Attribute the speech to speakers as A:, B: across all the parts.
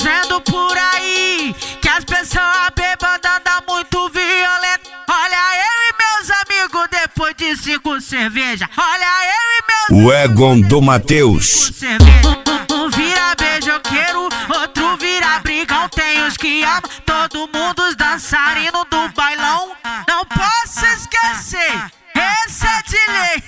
A: dizendo por aí que as pessoas bêbadas andam muito violento. Olha eu e meus amigos depois de 5 cervejas. Olha eu e meus
B: o Egon do Matheus.
A: Um vira beijoqueiro, outro vira brigão. Tem os que amam, todo mundo os dançarinos do bailão. Não posso esquecer, esse é de lei.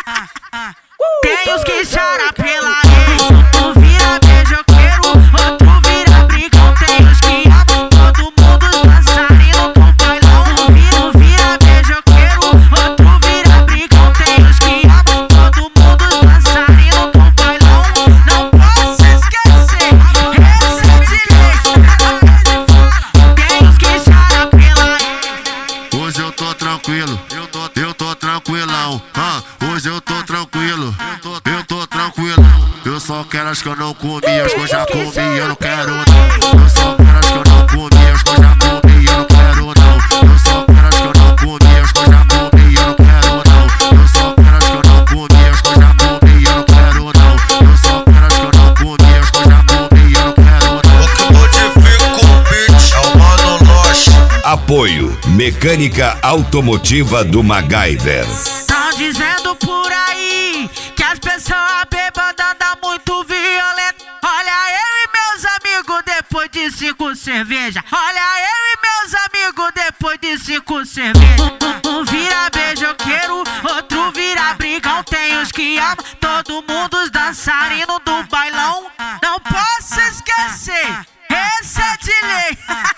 A: Tem os que choram pela lei. Um vira beijoqueiro, outro vira brigão. Tem os que amam, todo mundo os dançarinos do bailão. Um vira beijoqueiro, outro vira brigão. Tem os que amam, todo mundo os dançarinos do bailão. Não posso esquecer, esse é de lei. Tem os que choram pela lei.
C: Hoje eu tô tranquilo, eu tô tranquilão. Hoje eu tô tranquilo, eu tô tranquilo. Eu só quero as que eu não comi, as que eu já comi, eu não quero não. Eu só quero as que eu não comi, as que eu já comi, eu não quero não. Eu só quero as que eu não comi, as que eu já comi, eu não quero não. Eu só quero as que eu não comi, as que eu já comi, eu não quero não. Eu só quero as que eu não comi, as que eu já comi, eu não quero não.
D: O que modifica o beat é o Mano Loche.
B: Apoio Mecânica Automotiva do MacGyver.
A: Tão dizendo por aí que as pessoas bêbadas andam muito violento. Olha eu e meus amigos depois de 5 cervejas. Olha eu e meus amigos depois de 5 cervejas. Um vira beijoqueiro, outro vira brigão. Tem os que amam, todo mundo os dançarinos do bailão. Não posso esquecer, esse é de lei.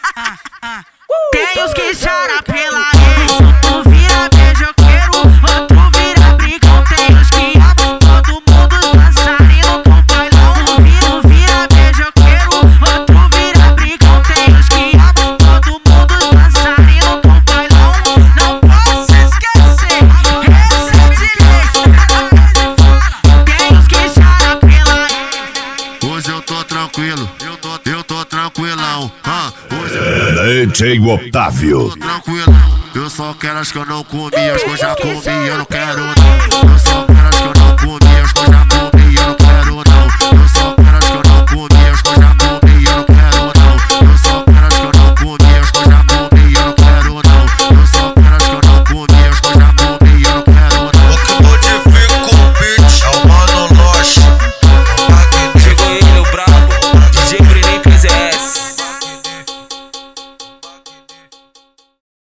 A: Tem os que choram pela lei. Um vira beijoqueiro, outro vira brigão. Tem os que amam, todo mundo os dançarinos do bailão. Um vira beijoqueiro, outro vira brigão. Tem os que amam, todo mundo os dançarinos do bailão. Não posso esquecer, esse é de lei. Tem os que choram pela lei.
C: Hoje eu tô tranquilo, eu tô tranquilão. Hoje
B: DJ Otávio.
C: eu tô tranquilão. Eu só quero as que eu não comi, as que eu já comi, eu não quero não.